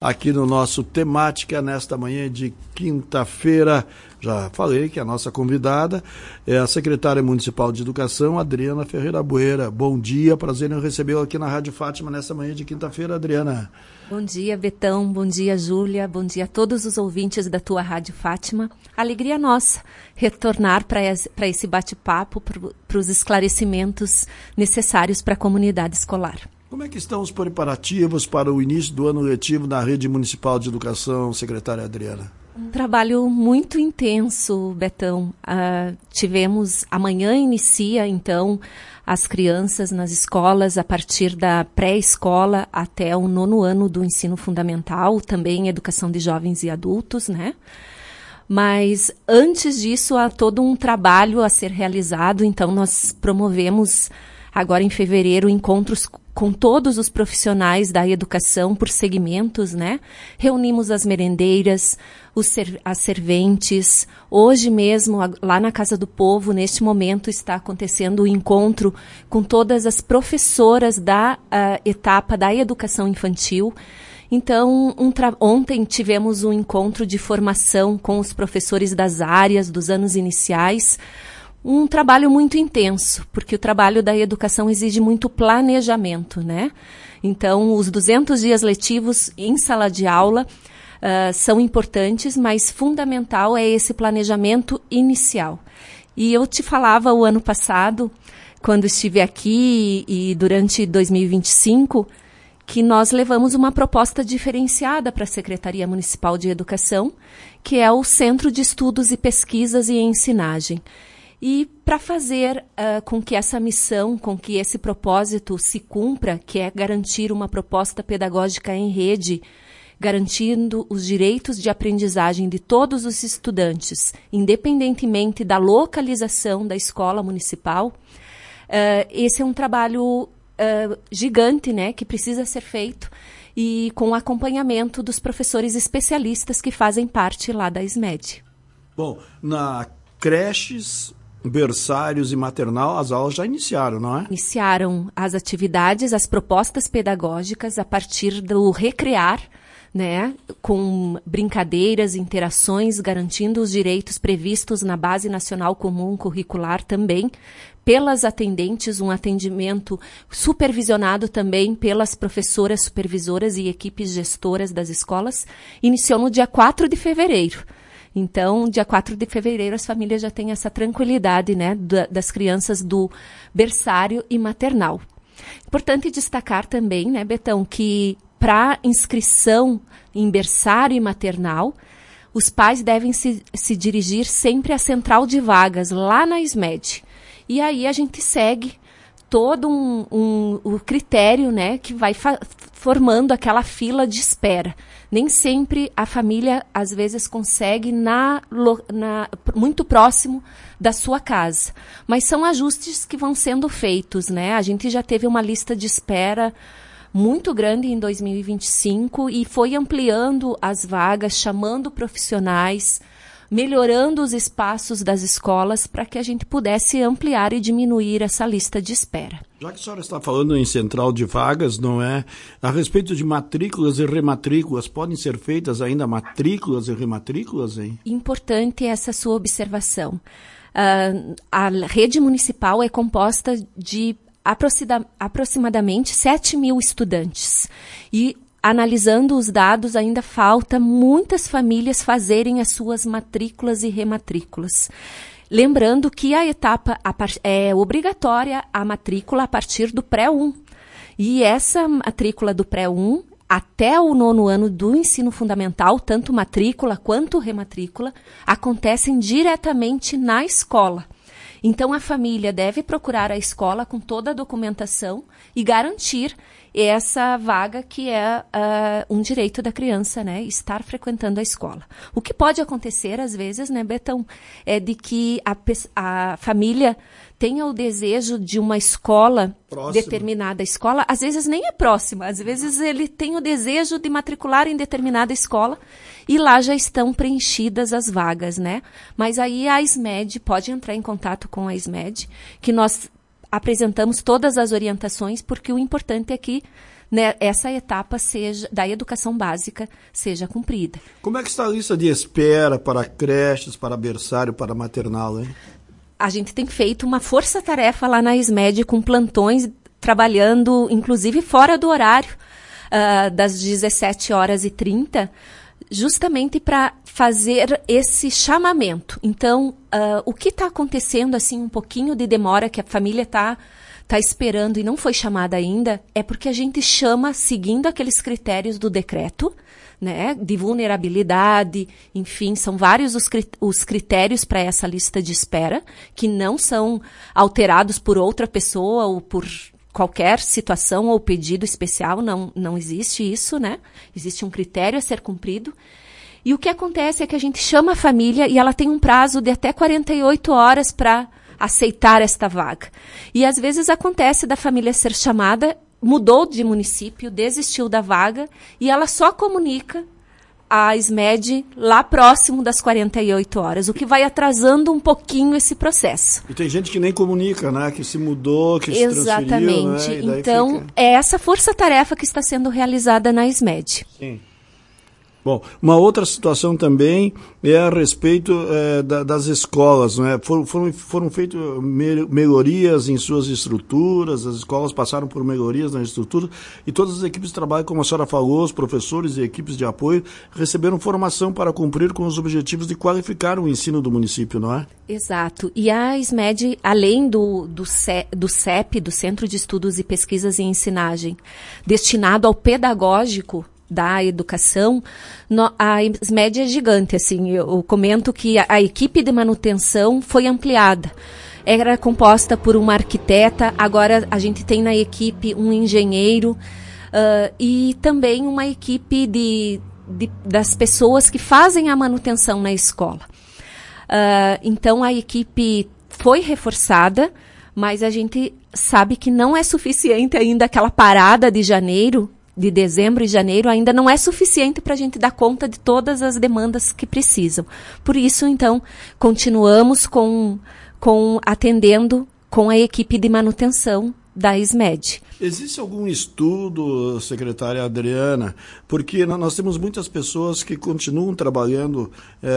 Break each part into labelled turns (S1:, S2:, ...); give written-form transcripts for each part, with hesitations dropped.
S1: aqui no nosso Temática, nesta manhã de quinta-feira. Já falei que a nossa convidada é a secretária municipal de Educação, Adriana Ferreira Bueira. Bom dia, prazer em recebê-la aqui na Rádio Fátima nesta manhã de quinta-feira, Adriana.
S2: Bom dia, Betão, bom dia, Júlia, bom dia a todos os ouvintes da tua Rádio Fátima. Alegria nossa retornar para esse bate-papo, para os esclarecimentos necessários para a comunidade escolar.
S1: Como é que estão os preparativos para o início do ano letivo na Rede Municipal de Educação, secretária Adriana?
S2: Um trabalho muito intenso, Betão. Amanhã inicia, então, as crianças nas escolas, a partir da pré-escola até o 9º ano do ensino fundamental, também educação de jovens e adultos, né? Mas antes disso, há todo um trabalho a ser realizado, então nós promovemos agora em fevereiro encontros com todos os profissionais da educação por segmentos, né? Reunimos as merendeiras, as serventes. Hoje mesmo, lá na Casa do Povo, neste momento, está acontecendo o encontro com todas as professoras da etapa da educação infantil. Então, ontem tivemos um encontro de formação com os professores das áreas, dos anos iniciais. Um trabalho muito intenso, porque o trabalho da educação exige muito planejamento, né? Então, os 200 dias letivos em sala de aula são importantes, mas fundamental é esse planejamento inicial. E eu te falava o ano passado, quando estive aqui e durante 2025, que nós levamos uma proposta diferenciada para a Secretaria Municipal de Educação, que é o Centro de Estudos e Pesquisas e Ensinagem. E para fazer com que essa missão, com que esse propósito se cumpra, que é garantir uma proposta pedagógica em rede, garantindo os direitos de aprendizagem de todos os estudantes, independentemente da localização da escola municipal, esse é um trabalho gigante, né, que precisa ser feito e com o acompanhamento dos professores especialistas que fazem parte lá da SMED.
S1: Bom, na creches, berçários e maternal, as aulas já iniciaram, não é?
S2: Iniciaram as atividades, as propostas pedagógicas a partir do Recrear, né, com brincadeiras, interações, garantindo os direitos previstos na Base Nacional Comum Curricular também, pelas atendentes, um atendimento supervisionado também pelas professoras supervisoras e equipes gestoras das escolas, iniciou no dia 4 de fevereiro. Então, dia 4 de fevereiro, as famílias já têm essa tranquilidade, né, das crianças do berçário e maternal. Importante destacar também, né, Betão, que para inscrição em berçário e maternal, os pais devem se dirigir sempre à central de vagas, lá na SMED. E aí a gente segue todo o critério, né, que vai formando aquela fila de espera. Nem sempre a família, às vezes, consegue muito próximo da sua casa. Mas são ajustes que vão sendo feitos, né? A gente já teve uma lista de espera muito grande em 2025 e foi ampliando as vagas, chamando profissionais, melhorando os espaços das escolas para que a gente pudesse ampliar e diminuir essa lista de espera.
S1: Já que a senhora está falando em central de vagas, não é? A respeito de matrículas e rematrículas, podem ser feitas ainda matrículas e rematrículas, hein?
S2: Importante essa sua observação. A rede municipal é composta de aproximadamente 7.000 estudantes e analisando os dados, ainda falta muitas famílias fazerem as suas matrículas e rematrículas. Lembrando que a etapa é obrigatória a matrícula a partir do pré-1. E essa matrícula do pré-1 até o 9º ano do ensino fundamental, tanto matrícula quanto rematrícula, acontecem diretamente na escola. Então, a família deve procurar a escola com toda a documentação e garantir essa vaga que é um direito da criança, né? Estar frequentando a escola. O que pode acontecer, às vezes, né, Betão, é de que a família tenha o desejo de uma escola, determinada escola, às vezes nem é próxima, às vezes ele tem o desejo de matricular em determinada escola e lá já estão preenchidas as vagas, né? Mas aí a SMED pode entrar em contato com a SMED, que nós apresentamos todas as orientações, porque o importante é que né, essa etapa da educação básica seja cumprida.
S1: Como é que está a lista de espera para creches, para berçário, para maternal, hein?
S2: A gente tem feito uma força-tarefa lá na SMED com plantões, trabalhando inclusive fora do horário, das 17h30, justamente para fazer esse chamamento. Então, o que está acontecendo, assim, um pouquinho de demora que a família está esperando e não foi chamada ainda, é porque a gente chama seguindo aqueles critérios do decreto, né, de vulnerabilidade, enfim, são vários os critérios para essa lista de espera, que não são alterados por outra pessoa ou por qualquer situação ou pedido especial, não existe isso, né? Existe um critério a ser cumprido. E o que acontece é que a gente chama a família e ela tem um prazo de até 48 horas para aceitar esta vaga. E às vezes acontece da família ser chamada, mudou de município, desistiu da vaga e ela só comunica a SMED lá próximo das 48 horas, o que vai atrasando um pouquinho esse processo.
S1: E tem gente que nem comunica, né? Que se mudou, que se transferiu.
S2: Exatamente.
S1: Né?
S2: Então,
S1: fica...
S2: é essa força-tarefa que está sendo realizada na SMED.
S1: Sim. Bom, uma outra situação também é a respeito das escolas, não é? Foram feitas melhorias em suas estruturas, as escolas passaram por melhorias nas estruturas e todas as equipes de trabalho, como a senhora falou, os professores e equipes de apoio receberam formação para cumprir com os objetivos de qualificar o ensino do município, não é?
S2: Exato. E a SMED, além do CEP, do Centro de Estudos e Pesquisas em Ensinagem, destinado ao pedagógico da educação, a SMED é gigante, assim, eu comento que a equipe de manutenção foi ampliada. Era composta por uma arquiteta, agora a gente tem na equipe um engenheiro e também uma equipe das pessoas que fazem a manutenção na escola. Então a equipe foi reforçada, mas a gente sabe que não é suficiente ainda aquela parada de dezembro e janeiro ainda não é suficiente para a gente dar conta de todas as demandas que precisam. Por isso, então, continuamos atendendo com a equipe de manutenção da SMED.
S1: Existe algum estudo, secretária Adriana, porque nós temos muitas pessoas que continuam trabalhando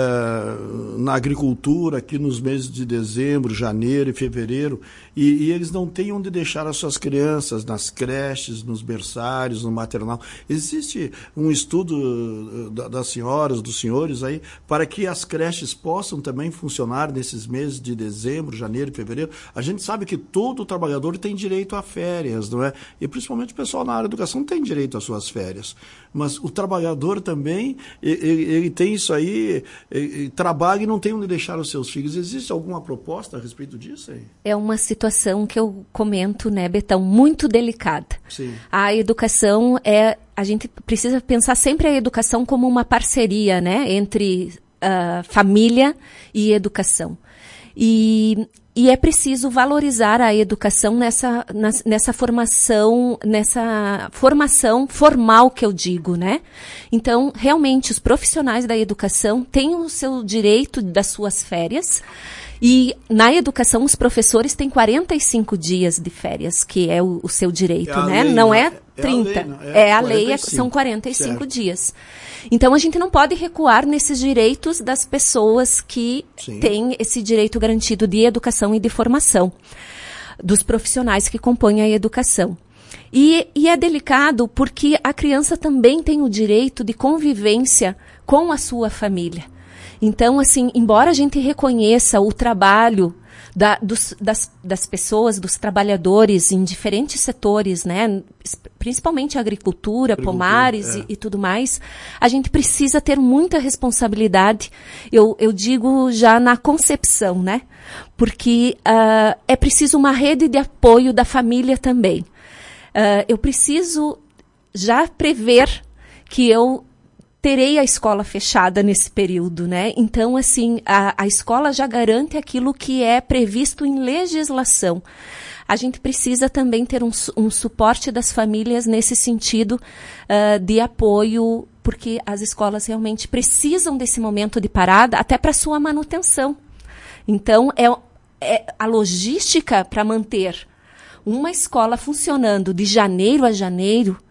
S1: na agricultura aqui nos meses de dezembro, janeiro e fevereiro, e eles não têm onde deixar as suas crianças, nas creches, nos berçários, no maternal. Existe um estudo das senhoras, dos senhores aí, para que as creches possam também funcionar nesses meses de dezembro, janeiro e fevereiro? A gente sabe que todo trabalhador tem direito a férias, não é? E principalmente o pessoal na área da educação tem direito às suas férias. Mas o trabalhador também, ele tem isso aí, ele trabalha e não tem onde deixar os seus filhos. Existe alguma proposta a respeito disso aí?
S2: É uma situação que eu comento, né, Betão, muito delicada.
S1: Sim. A
S2: educação a gente precisa pensar sempre a educação como uma parceria, né, entre família e educação. E é preciso valorizar a educação nessa formação formal que eu digo, né? Então, realmente, os profissionais da educação têm o seu direito das suas férias. E na educação, os professores têm 45 dias de férias, que é o seu direito, né?
S1: Lei,
S2: não é 30. A lei, são 45
S1: certo.
S2: Dias. Então, a gente não pode recuar nesses direitos das pessoas que têm esse direito garantido de educação e de formação, dos profissionais que compõem a educação. E é delicado porque a criança também tem o direito de convivência com a sua família. Então, assim, embora a gente reconheça o trabalho das pessoas, dos trabalhadores em diferentes setores, né, principalmente agricultura, pomares e tudo mais, a gente precisa ter muita responsabilidade, eu digo já na concepção, né, porque é preciso uma rede de apoio da família também. Eu preciso já prever que eu terei a escola fechada nesse período, né? Então, assim, a escola já garante aquilo que é previsto em legislação. A gente precisa também ter um suporte das famílias nesse sentido de apoio, porque as escolas realmente precisam desse momento de parada até para sua manutenção. Então, a logística para manter uma escola funcionando de janeiro a janeiro,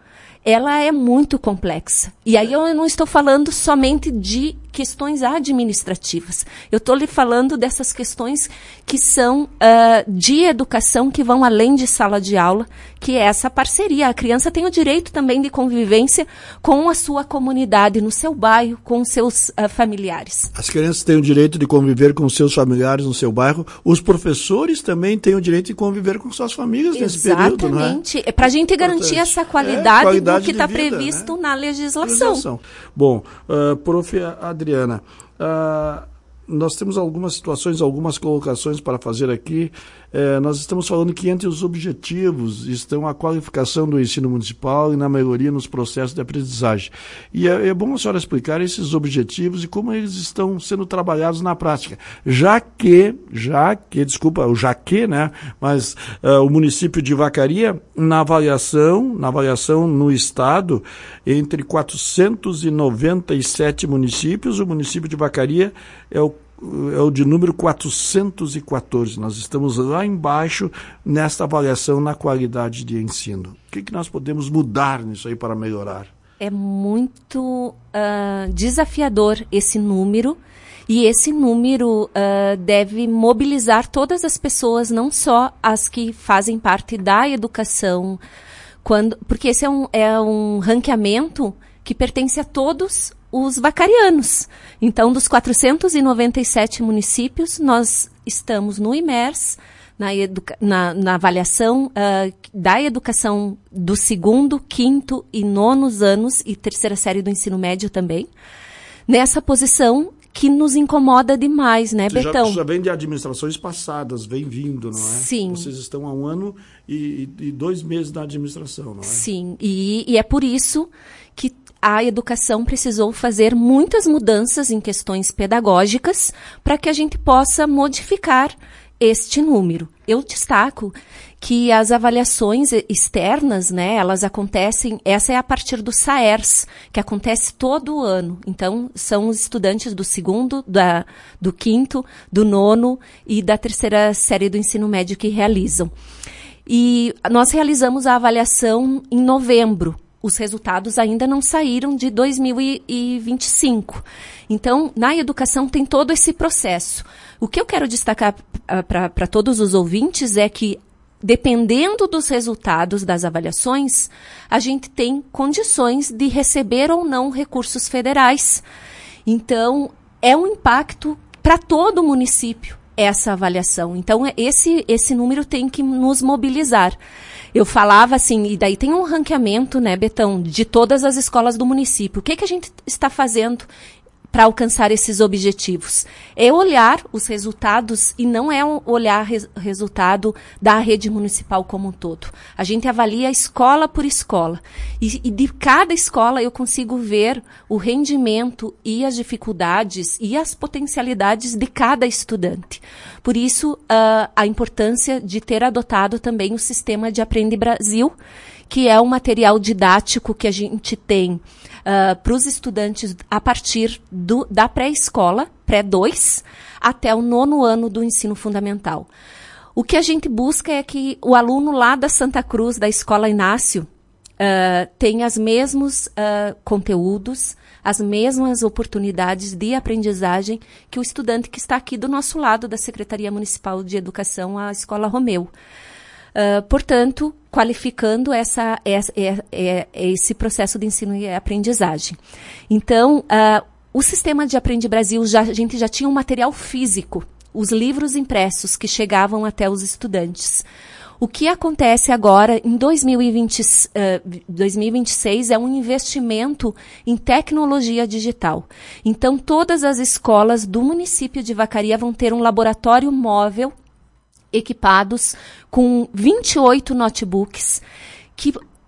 S2: ela é muito complexa. E aí eu não estou falando somente de questões administrativas. Eu estou lhe falando dessas questões que são de educação, que vão além de sala de aula, que é essa parceria. A criança tem o direito também de convivência com a sua comunidade, no seu bairro, com seus familiares.
S1: As crianças têm o direito de conviver com seus familiares no seu bairro. Os professores também têm o direito de conviver com suas famílias nesse período, não é?
S2: Exatamente. É para a gente garantir essa qualidade do que está previsto, né, na legislação.
S1: Bom, prof. Adriana, nós temos algumas situações, algumas colocações para fazer aqui. Nós estamos falando que entre os objetivos estão a qualificação do ensino municipal e na melhoria nos processos de aprendizagem. E é bom a senhora explicar esses objetivos e como eles estão sendo trabalhados na prática. Já que, né? Mas o município de Vacaria, na avaliação no estado, entre 497 municípios, o município de Vacaria é o de número 414. Nós estamos lá embaixo nesta avaliação na qualidade de ensino. O que nós podemos mudar nisso aí para melhorar?
S2: É muito desafiador esse número, e esse número deve mobilizar todas as pessoas, não só as que fazem parte da educação, porque esse é um ranqueamento que pertence a todos os vacarianos. Então, dos 497 municípios, nós estamos no IMERS, na avaliação da educação do 2º, 5º e 9º anos e terceira série do ensino médio também, nessa posição que nos incomoda demais, né, Betão?
S1: Já vem de administrações passadas, vem vindo, não é?
S2: Sim.
S1: Vocês estão há 1 ano e 2 meses na administração, não é?
S2: Sim, e é por isso que a educação precisou fazer muitas mudanças em questões pedagógicas para que a gente possa modificar este número. Eu destaco que as avaliações externas, né, elas acontecem, essa é a partir do SAERS, que acontece todo ano. Então, são os estudantes do 2º, do 5º, do 9º e da terceira série do ensino médio que realizam. E nós realizamos a avaliação em novembro. Os resultados ainda não saíram de 2025. Então, na educação tem todo esse processo. O que eu quero destacar para todos os ouvintes é que, dependendo dos resultados das avaliações, a gente tem condições de receber ou não recursos federais. Então, é um impacto para todo o município essa avaliação. Então, esse número tem que nos mobilizar. Eu falava assim, e daí tem um ranqueamento, né, Betão, de todas as escolas do município. O que a gente está fazendo para alcançar esses objetivos? É olhar os resultados e não é olhar resultado da rede municipal como um todo. A gente avalia escola por escola. E de cada escola eu consigo ver o rendimento e as dificuldades e as potencialidades de cada estudante. Por isso, a importância de ter adotado também o sistema de Aprende Brasil, que é um material didático que a gente tem para os estudantes a partir da pré-escola, pré-2, até o 9º ano do ensino fundamental. O que a gente busca é que o aluno lá da Santa Cruz, da Escola Inácio, tenha os mesmos conteúdos, as mesmas oportunidades de aprendizagem que o estudante que está aqui do nosso lado, da Secretaria Municipal de Educação, a Escola Romeu. Portanto, qualificando esse processo de ensino e aprendizagem. Então, o sistema de Aprende Brasil, a gente já tinha um material físico, os livros impressos que chegavam até os estudantes. O que acontece agora, em 2026, é um investimento em tecnologia digital. Então, todas as escolas do município de Vacaria vão ter um laboratório móvel equipados com 28 notebooks que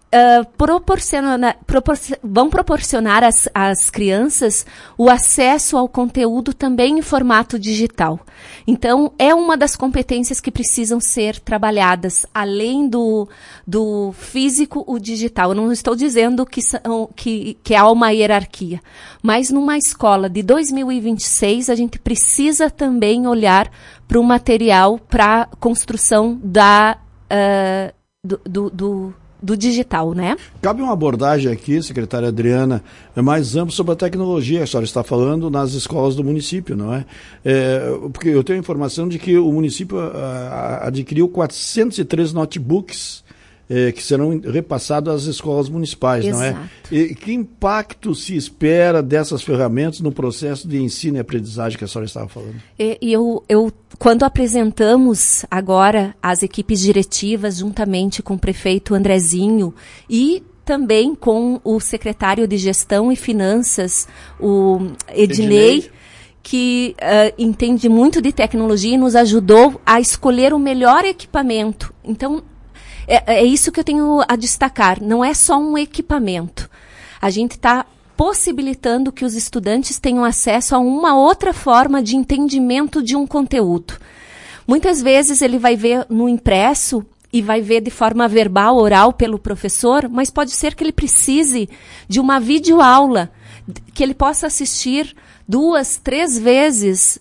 S2: vão proporcionar às crianças o acesso ao conteúdo também em formato digital. Então, é uma das competências que precisam ser trabalhadas, além do físico, o digital. Eu não estou dizendo que há uma hierarquia, mas numa escola de 2026, a gente precisa também olhar para o material para a construção do digital, né?
S1: Cabe uma abordagem aqui, secretária Adriana, mais ampla sobre a tecnologia que a senhora está falando nas escolas do município, não é? Porque eu tenho a informação de que o município adquiriu 403 notebooks que serão repassados às escolas municipais,
S2: Exato.
S1: Não é? E que impacto se espera dessas ferramentas no processo de ensino e aprendizagem que a senhora estava falando?
S2: Quando apresentamos agora as equipes diretivas, juntamente com o prefeito Andrezinho e também com o secretário de Gestão e Finanças, o Ednei, que entende muito de tecnologia e nos ajudou a escolher o melhor equipamento. Então, é isso que eu tenho a destacar. Não é só um equipamento. A gente está possibilitando que os estudantes tenham acesso a uma outra forma de entendimento de um conteúdo. Muitas vezes ele vai ver no impresso e vai ver de forma verbal, oral, pelo professor, mas pode ser que ele precise de uma videoaula, que ele possa assistir 2, 3 vezes.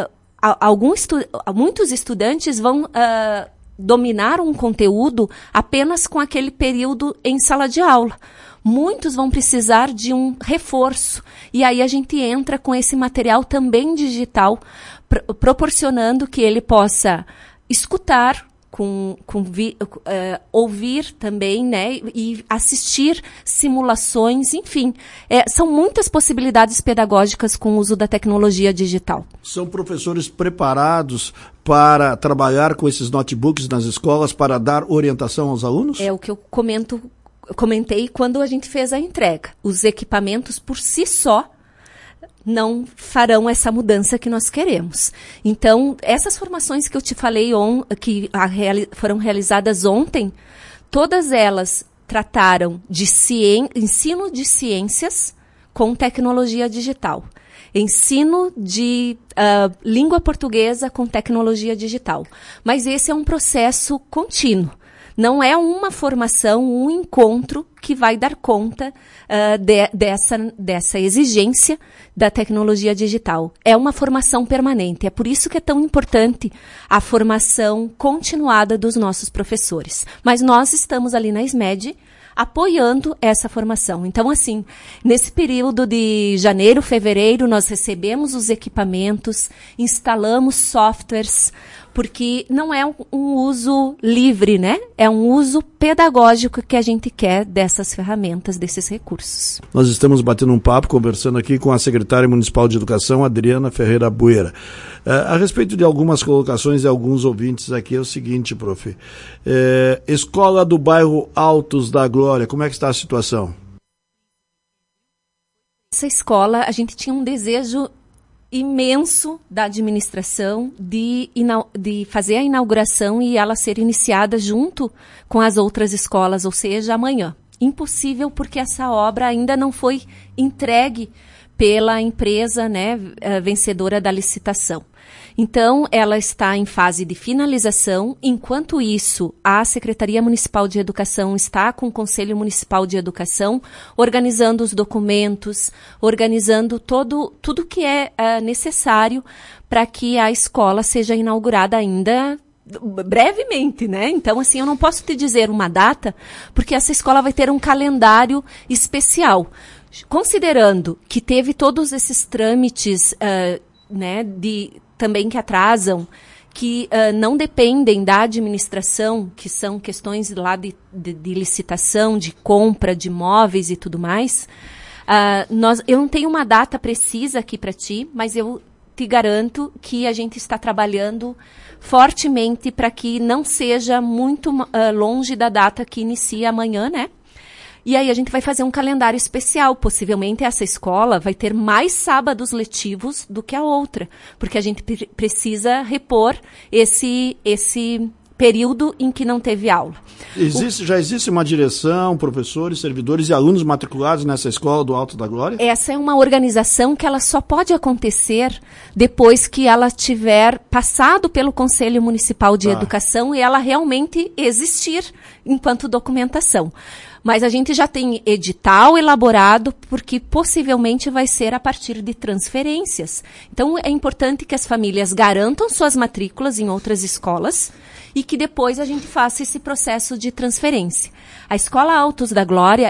S2: Muitos estudantes vão dominar um conteúdo apenas com aquele período em sala de aula. Muitos vão precisar de um reforço. E aí a gente entra com esse material também digital, proporcionando que ele possa escutar, ouvir também, né, e assistir simulações, enfim. São muitas possibilidades pedagógicas com o uso da tecnologia digital.
S1: São professores preparados para trabalhar com esses notebooks nas escolas para dar orientação aos alunos?
S2: É o que eu comentei quando a gente fez a entrega. Os equipamentos por si só não farão essa mudança que nós queremos. Então, essas formações que eu te falei que foram realizadas ontem, todas elas trataram de ensino de ciências com tecnologia digital. Ensino de língua portuguesa com tecnologia digital. Mas esse é um processo contínuo. Não é uma formação, um encontro que vai dar conta dessa exigência da tecnologia digital. É uma formação permanente. É por isso que é tão importante a formação continuada dos nossos professores. Mas nós estamos ali na SMED apoiando essa formação. Então, assim, nesse período de janeiro, fevereiro, nós recebemos os equipamentos, instalamos softwares, porque não é um uso livre, né? É um uso pedagógico que a gente quer dessas ferramentas, desses recursos.
S1: Nós estamos batendo um papo, conversando aqui com a secretária municipal de Educação, Adriana Ferreira Bueira. A respeito de algumas colocações de alguns ouvintes aqui, é o seguinte, prof. Escola do bairro Altos da Glória, como é que está a situação?
S2: Essa escola, a gente tinha um desejo imenso da administração de fazer a inauguração e ela ser iniciada junto com as outras escolas, ou seja, amanhã. Impossível porque essa obra ainda não foi entregue pela empresa, né, vencedora da licitação. Então, ela está em fase de finalização. Enquanto isso, a Secretaria Municipal de Educação está com o Conselho Municipal de Educação, organizando os documentos, organizando tudo que é necessário para que a escola seja inaugurada ainda brevemente, né? Então, assim, eu não posso te dizer uma data, porque essa escola vai ter um calendário especial. Considerando que teve todos esses trâmites, né, também que atrasam, que não dependem da administração, que são questões lá de licitação, de compra de imóveis e tudo mais, eu não tenho uma data precisa aqui para ti, mas eu te garanto que a gente está trabalhando fortemente para que não seja muito longe da data que inicia amanhã, né? E aí a gente vai fazer um calendário especial. Possivelmente essa escola vai ter mais sábados letivos do que a outra, porque a gente precisa repor esse período em que não teve aula.
S1: Já existe uma direção, professores, servidores e alunos matriculados nessa escola do Alto da Glória?
S2: Essa é uma organização que ela só pode acontecer depois que ela tiver passado pelo Conselho Municipal de Educação e ela realmente existir. enquanto documentação. Mas a gente já tem edital elaborado, porque possivelmente vai ser a partir de transferências. Então, é importante que as famílias garantam suas matrículas em outras escolas e que depois a gente faça esse processo de transferência. A Escola Altos da Glória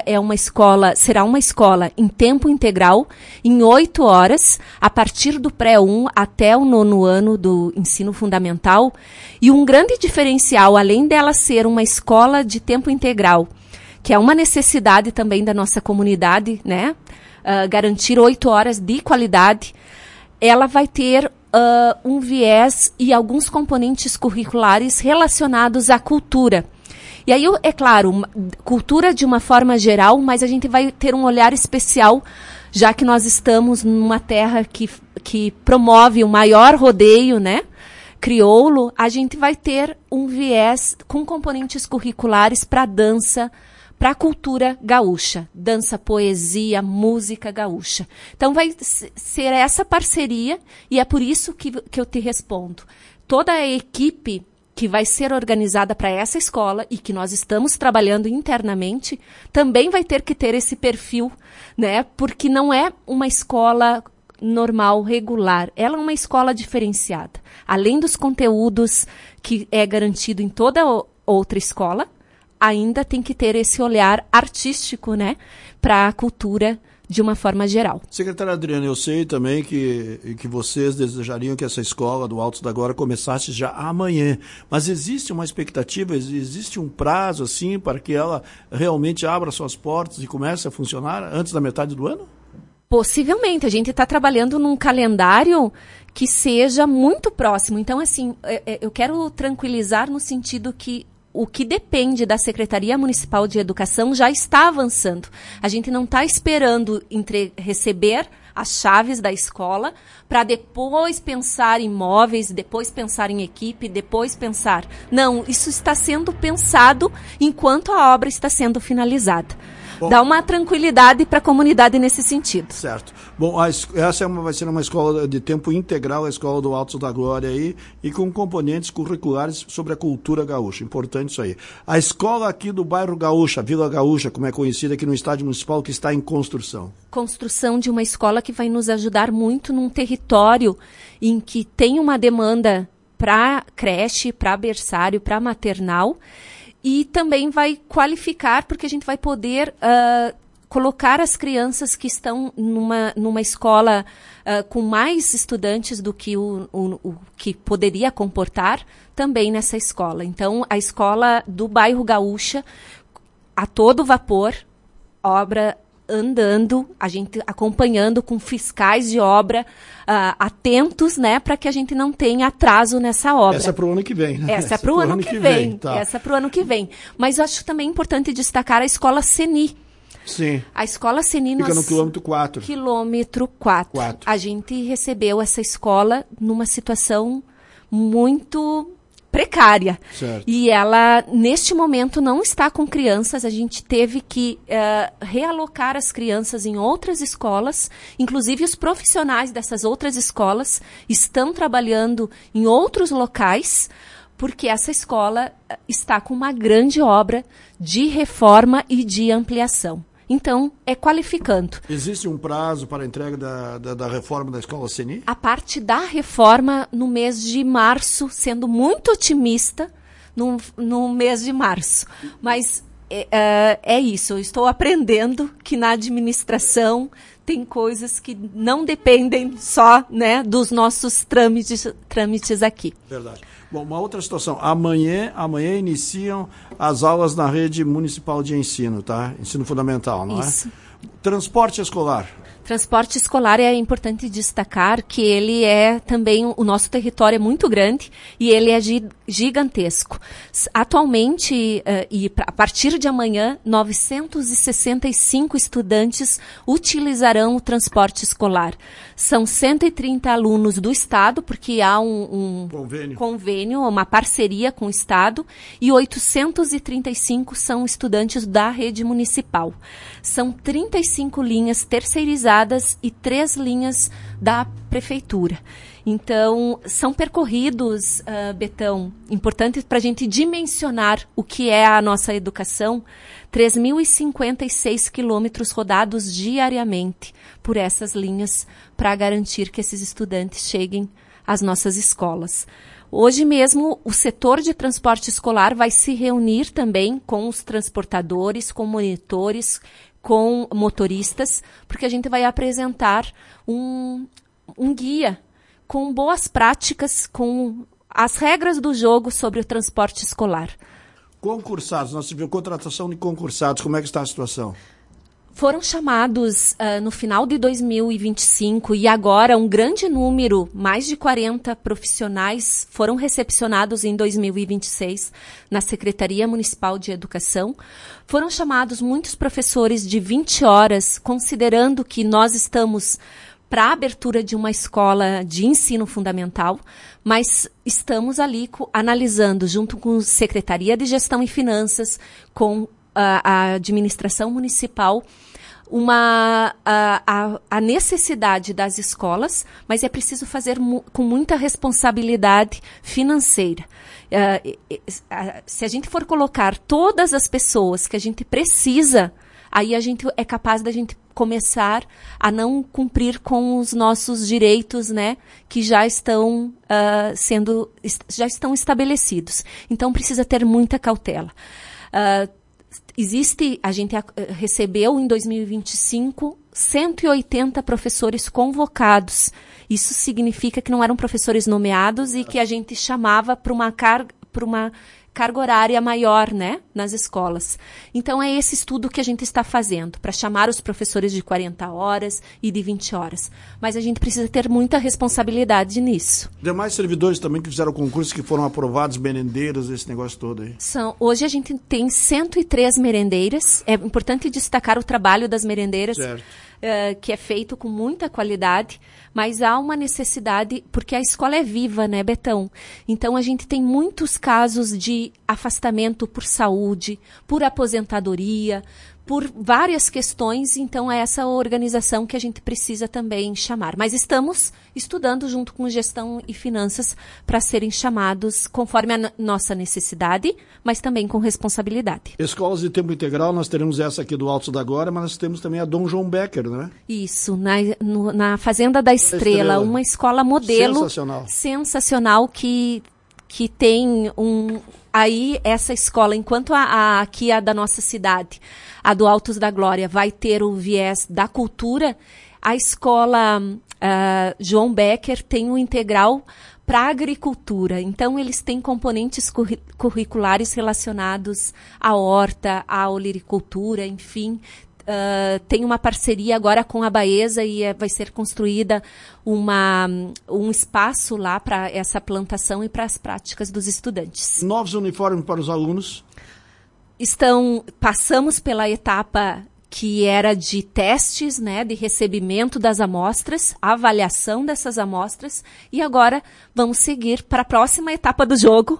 S2: será uma escola em tempo integral, em 8 horas, a partir do pré-1 até o 9º ano do ensino fundamental. E um grande diferencial, além dela ser uma escola de tempo integral, que é uma necessidade também da nossa comunidade, né? Garantir 8 horas de qualidade, ela vai ter um viés e alguns componentes curriculares relacionados à cultura. E aí, é claro, cultura de uma forma geral, mas a gente vai ter um olhar especial, já que nós estamos numa terra que promove o maior rodeio, né? Crioulo, a gente vai ter um viés com componentes curriculares para dança, para a cultura gaúcha, dança, poesia, música gaúcha. Então vai ser essa parceria e é por isso que eu te respondo. Toda a equipe que vai ser organizada para essa escola e que nós estamos trabalhando internamente, também vai ter que ter esse perfil, né? Porque não é uma escola normal, regular. Ela é uma escola diferenciada. Além dos conteúdos que é garantido em toda outra escola, ainda tem que ter esse olhar artístico, né, para a cultura de uma forma geral.
S1: Secretária Adriana, eu sei também que vocês desejariam que essa escola do Altos da Glória começasse já amanhã, mas existe uma expectativa, existe um prazo assim para que ela realmente abra suas portas e comece a funcionar antes da metade do ano?
S2: Possivelmente, a gente está trabalhando num calendário que seja muito próximo. Então, assim, eu quero tranquilizar no sentido que o que depende da Secretaria Municipal de Educação já está avançando. A gente não está esperando receber as chaves da escola para depois pensar em móveis, depois pensar em equipe, depois pensar... Não, isso está sendo pensado enquanto a obra está sendo finalizada. Bom, dá uma tranquilidade para a comunidade nesse sentido.
S1: Certo. Bom, essa vai ser uma escola de tempo integral, a Escola do Altos da Glória aí, e com componentes curriculares sobre a cultura gaúcha. Importante isso aí. A escola aqui do bairro Gaúcha, Vila Gaúcha, como é conhecida aqui no Estádio Municipal, que está em construção. Construção
S2: de uma escola que vai nos ajudar muito num território em que tem uma demanda para creche, para berçário, para maternal, e também vai qualificar, porque a gente vai poder colocar as crianças que estão numa escola com mais estudantes do que o que poderia comportar, também nessa escola. Então, a escola do bairro Gaúcha, a todo vapor, obra andando, a gente acompanhando com fiscais de obra atentos, né, para que a gente não tenha atraso nessa obra.
S1: Essa é para o ano que vem, né?
S2: Essa é para o ano que vem. Tá. Essa é para o ano que vem. Mas eu acho também importante destacar a escola Seni.
S1: Sim.
S2: A escola Seni...
S1: Fica no quilômetro 4.
S2: Quilômetro 4. A gente recebeu essa escola numa situação muito precária.
S1: Certo.
S2: E ela, neste momento, não está com crianças. A gente teve que realocar as crianças em outras escolas. Inclusive, os profissionais dessas outras escolas estão trabalhando em outros locais, porque essa escola está com uma grande obra de reforma e de ampliação. Então, é qualificando.
S1: Existe um prazo para a entrega da reforma da Escola Seni?
S2: A parte da reforma no mês de março, sendo muito otimista, no mês de março. Mas é isso, eu estou aprendendo que na administração tem coisas que não dependem só, né, dos nossos trâmites aqui.
S1: Verdade. Bom, uma outra situação. Amanhã iniciam as aulas na rede municipal de ensino, tá? Ensino fundamental, não
S2: Isso.
S1: é? Transporte escolar.
S2: Transporte escolar, é importante destacar que ele é também, o nosso território é muito grande e ele é gigantesco. Atualmente, e a partir de amanhã, 965 estudantes utilizarão o transporte escolar. São 130 alunos do Estado, porque há um convênio, uma parceria com o Estado, e 835 são estudantes da rede municipal. São 35 linhas terceirizadas rodadas e 3 linhas da prefeitura. Então, são percorridos, Betão, importantes para a gente dimensionar o que é a nossa educação, 3.056 quilômetros rodados diariamente por essas linhas para garantir que esses estudantes cheguem às nossas escolas. Hoje mesmo, o setor de transporte escolar vai se reunir também com os transportadores, com monitores, com motoristas, porque a gente vai apresentar um guia com boas práticas, com as regras do jogo sobre o transporte escolar.
S1: Concursados, nós tivemos contratação de concursados, como é que está a situação?
S2: Foram chamados no final de 2025 e agora um grande número, mais de 40 profissionais, foram recepcionados em 2026 na Secretaria Municipal de Educação. Foram chamados muitos professores de 20 horas, considerando que nós estamos para a abertura de uma escola de ensino fundamental, mas estamos ali analisando, junto com a Secretaria de Gestão e Finanças, com a administração municipal, a necessidade das escolas, mas é preciso fazer com muita responsabilidade financeira. Se a gente for colocar todas as pessoas que a gente precisa, aí a gente é capaz da gente começar a não cumprir com os nossos direitos, né, que já estão estabelecidos. Então precisa ter muita cautela. A gente recebeu em 2025 180 professores convocados. Isso significa que não eram professores nomeados e que a gente chamava para uma carga horária maior, né, nas escolas. Então, é esse estudo que a gente está fazendo, para chamar os professores de 40 horas e de 20 horas. Mas a gente precisa ter muita responsabilidade nisso.
S1: Demais servidores também que fizeram concurso, que foram aprovados, merendeiras, esse negócio todo aí?
S2: Hoje a gente tem 103 merendeiras. É importante destacar o trabalho das merendeiras, que é feito com muita qualidade, mas há uma necessidade, porque a escola é viva, né, Betão? Então, a gente tem muitos casos de afastamento por saúde, por aposentadoria, por várias questões, então é essa organização que a gente precisa também chamar. Mas estamos estudando junto com gestão e finanças para serem chamados conforme a nossa necessidade, mas também com responsabilidade.
S1: Escolas de tempo integral, nós teremos essa aqui do Altos da Glória, mas nós temos também a Dom João Becker, não é?
S2: Isso, na Fazenda da Estrela, uma escola modelo sensacional que tem aí essa escola, enquanto aqui a da nossa cidade, a do Altos da Glória, vai ter o viés da cultura, a escola João Becker tem um integral para a agricultura. Então, eles têm componentes curriculares relacionados à horta, à olericultura, enfim. Tem uma parceria agora com a Baeza e vai ser construída um espaço lá para essa plantação e para as práticas dos estudantes.
S1: Novos uniformes para os alunos?
S2: Passamos pela etapa que era de testes, né, de recebimento das amostras, avaliação dessas amostras, e agora vamos seguir para a próxima etapa do jogo,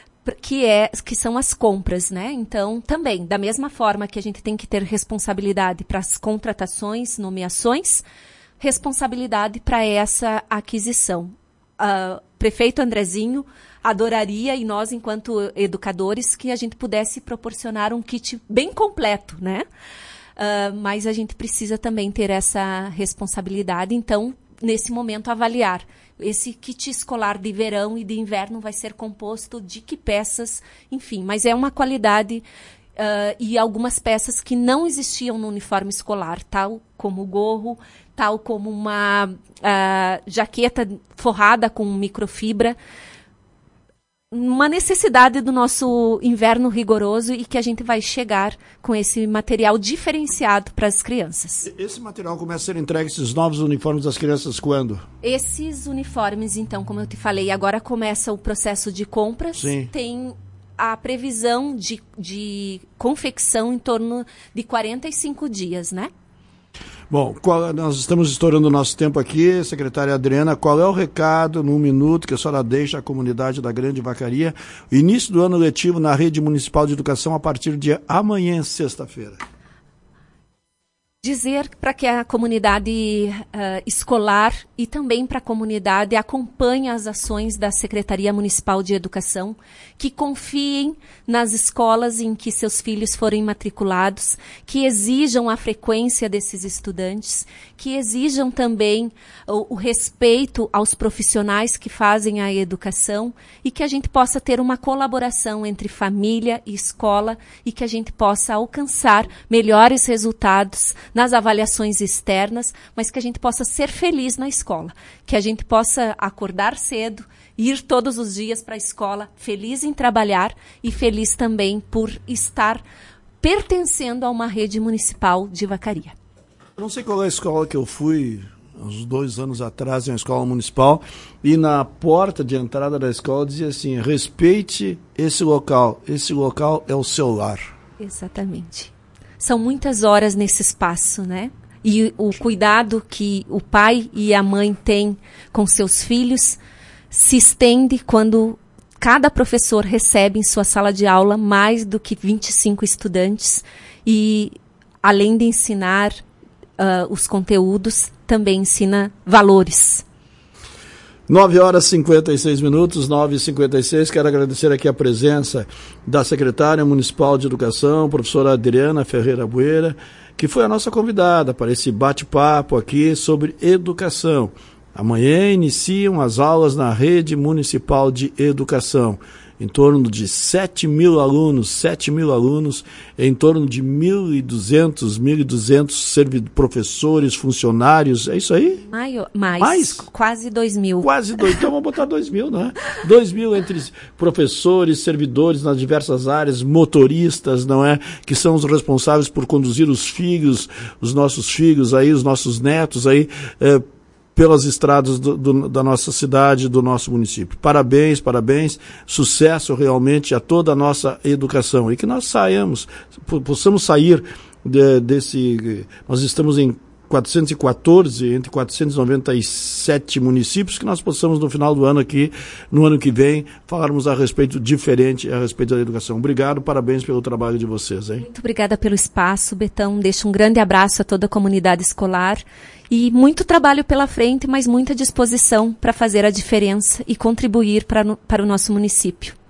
S2: que são as compras, né? Então, também, da mesma forma que a gente tem que ter responsabilidade para as contratações, nomeações, responsabilidade para essa aquisição. Prefeito Andrezinho adoraria, e nós, enquanto educadores, que a gente pudesse proporcionar um kit bem completo, né? Mas a gente precisa também ter essa responsabilidade, então, nesse momento, avaliar. Esse kit escolar de verão e de inverno vai ser composto de que peças, enfim, mas é uma qualidade e algumas peças que não existiam no uniforme escolar, tal como o gorro, tal como uma jaqueta forrada com microfibra, uma necessidade do nosso inverno rigoroso e que a gente vai chegar com esse material diferenciado para as crianças.
S1: Esse material começa a ser entregue, esses novos uniformes das crianças, quando?
S2: Esses uniformes, então, como eu te falei, agora começa o processo de compras.
S1: Sim.
S2: Tem a previsão de confecção em torno de 45 dias, né?
S1: Bom, nós estamos estourando o nosso tempo aqui, secretária Adriana, qual é o recado, num minuto, que a senhora deixa à comunidade da Grande Vacaria, o início do ano letivo na Rede Municipal de Educação a partir de amanhã, sexta-feira?
S2: Dizer para que a comunidade escolar e também para a comunidade acompanhe as ações da Secretaria Municipal de Educação, que confiem nas escolas em que seus filhos forem matriculados, que exijam a frequência desses estudantes, que exijam também o respeito aos profissionais que fazem a educação e que a gente possa ter uma colaboração entre família e escola e que a gente possa alcançar melhores resultados nas avaliações externas, mas que a gente possa ser feliz na escola, que a gente possa acordar cedo, ir todos os dias para a escola, feliz em trabalhar e feliz também por estar pertencendo a uma rede municipal de Vacaria.
S1: Não sei qual é a escola que eu fui, uns 2 anos atrás, em uma escola municipal, e na porta de entrada da escola dizia assim: respeite esse local é o seu lar.
S2: Exatamente. São muitas horas nesse espaço, né? E o cuidado que o pai e a mãe têm com seus filhos se estende quando cada professor recebe em sua sala de aula mais do que 25 estudantes e, além de ensinar os conteúdos, também ensina valores.
S1: 9h56, 9h56. Quero agradecer aqui a presença da secretária municipal de educação, professora Adriana Ferreira Bueira, que foi a nossa convidada para esse bate-papo aqui sobre educação. Amanhã iniciam as aulas na rede municipal de educação. Em torno de 7 mil alunos, em torno de 1.200 professores, funcionários, é isso aí?
S2: Mais? Quase 2.000.
S1: Quase 2.000, então vamos botar 2.000, né? 2.000 entre professores, servidores nas diversas áreas, motoristas, não é? Que são os responsáveis por conduzir os filhos, os nossos filhos aí, os nossos netos aí, pelas estradas da nossa cidade, do nosso município. Parabéns, sucesso realmente a toda a nossa educação e que nós possamos sair desse... Nós estamos em 414, entre 497 municípios, que nós possamos no final do ano aqui, no ano que vem, falarmos a respeito da educação. Obrigado, parabéns pelo trabalho de vocês, hein?
S2: Muito obrigada pelo espaço, Betão. Deixo um grande abraço a toda a comunidade escolar e muito trabalho pela frente, mas muita disposição para fazer a diferença e contribuir para o nosso município.